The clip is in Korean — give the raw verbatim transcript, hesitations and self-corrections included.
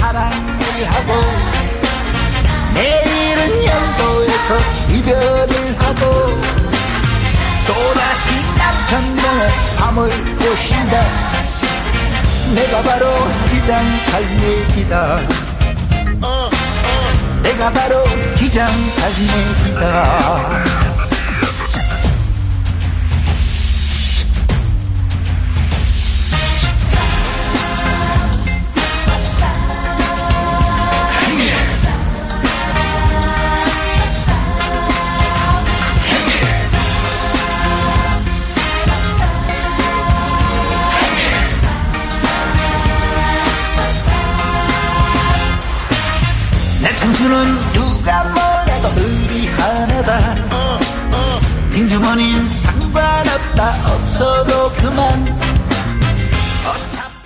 사랑을 하고 내일은 영도에서 이별을 하고 또다시 남천동에 밤을 보신다. 내가 바로 기장갈매기다. 내가 바로 기장갈매기다. 청춘은 누가 뭐래도 의리하네다. 빈주머니는 상관없다. 없어도 그만.